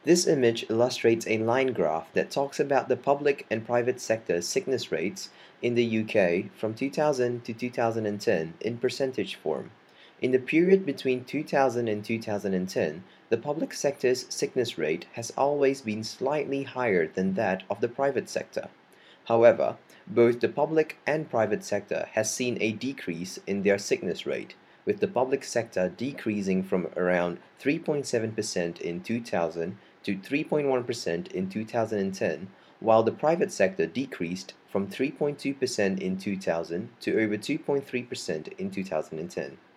This image illustrates a line graph that talks about the public and private sector sickness rates in the UK from 2000 to 2010 in percentage form. In the period between 2000 and 2010, the public sector's sickness rate has always been slightly higher than that of the private sector. However, both the public and private sector has seen a decrease in their sickness rate, with the public sector decreasing from around 3.7% in 2000 to 3.1% in 2010, while the private sector decreased from 3.2% in 2000 to over 2.3% in 2010.